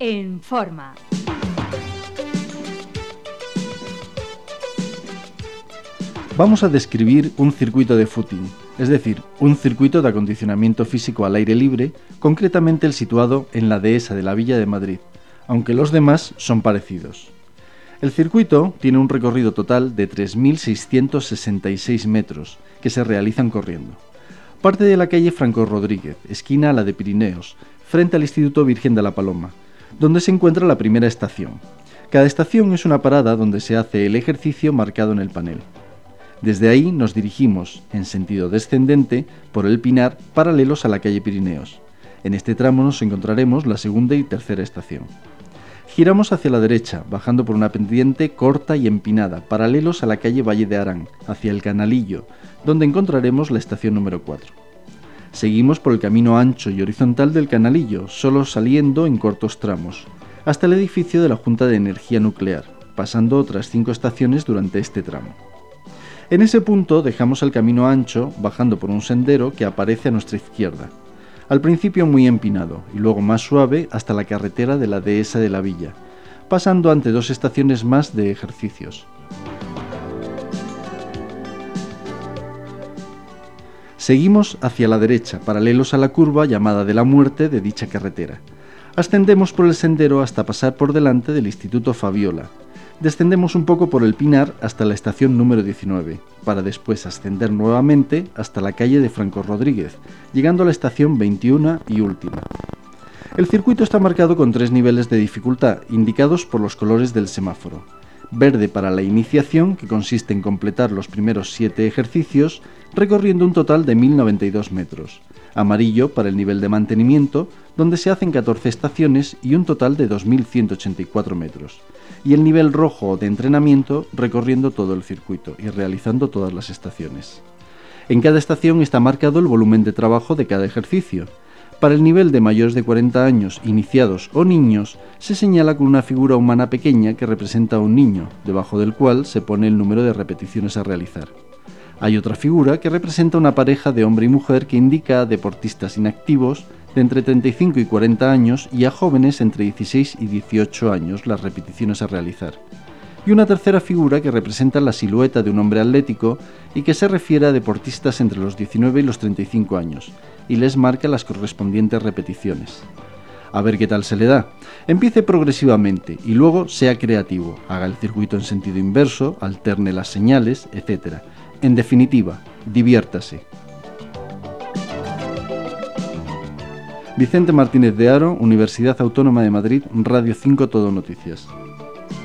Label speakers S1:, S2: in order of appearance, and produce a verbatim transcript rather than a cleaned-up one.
S1: en Forma.
S2: Vamos a describir un circuito de footing, es decir, un circuito de acondicionamiento físico al aire libre, concretamente el situado en la dehesa de la Villa de Madrid, aunque los demás son parecidos. El circuito tiene un recorrido total de tres mil seiscientos sesenta y seis metros, que se realizan corriendo. Parte de la calle Franco Rodríguez, esquina a la de Pirineos, frente al Instituto Virgen de la Paloma, donde se encuentra la primera estación. Cada estación es una parada donde se hace el ejercicio marcado en el panel. Desde ahí nos dirigimos, en sentido descendente, por el Pinar, paralelos a la calle Pirineos. En este tramo nos encontraremos la segunda y tercera estación. Giramos hacia la derecha, bajando por una pendiente corta y empinada, paralelos a la calle Valle de Arán, hacia el Canalillo, donde encontraremos la estación número cuatro. Seguimos por el camino ancho y horizontal del Canalillo, solo saliendo en cortos tramos, hasta el edificio de la Junta de Energía Nuclear, pasando otras cinco estaciones durante este tramo. En ese punto dejamos el camino ancho, bajando por un sendero que aparece a nuestra izquierda, al principio muy empinado y luego más suave hasta la carretera de la dehesa de la Villa, pasando ante dos estaciones más de ejercicios. Seguimos hacia la derecha, paralelos a la curva llamada de la Muerte de dicha carretera. Ascendemos por el sendero hasta pasar por delante del Instituto Fabiola. Descendemos un poco por el Pinar hasta la estación número diecinueve, para después ascender nuevamente hasta la calle de Franco Rodríguez, llegando a la estación veintiuno y última. El circuito está marcado con tres niveles de dificultad, indicados por los colores del semáforo. Verde para la iniciación, que consiste en completar los primeros siete ejercicios, recorriendo un total de mil noventa y dos metros. Amarillo para el nivel de mantenimiento, donde se hacen catorce estaciones y un total de dos mil ciento ochenta y cuatro metros. Y el nivel rojo de entrenamiento, recorriendo todo el circuito y realizando todas las estaciones. En cada estación está marcado el volumen de trabajo de cada ejercicio. Para el nivel de mayores de cuarenta años, iniciados o niños, se señala con una figura humana pequeña que representa a un niño, debajo del cual se pone el número de repeticiones a realizar. Hay otra figura que representa una pareja de hombre y mujer que indica a deportistas inactivos de entre treinta y cinco y cuarenta años y a jóvenes entre dieciséis y dieciocho años las repeticiones a realizar. Y una tercera figura que representa la silueta de un hombre atlético y que se refiere a deportistas entre los diecinueve y los treinta y cinco años, y les marca las correspondientes repeticiones. A ver qué tal se le da. Empiece progresivamente y luego sea creativo, haga el circuito en sentido inverso, alterne las señales, etcétera. En definitiva, diviértase. Vicente Martínez de Haro, Universidad Autónoma de Madrid, Radio cinco Todo Noticias.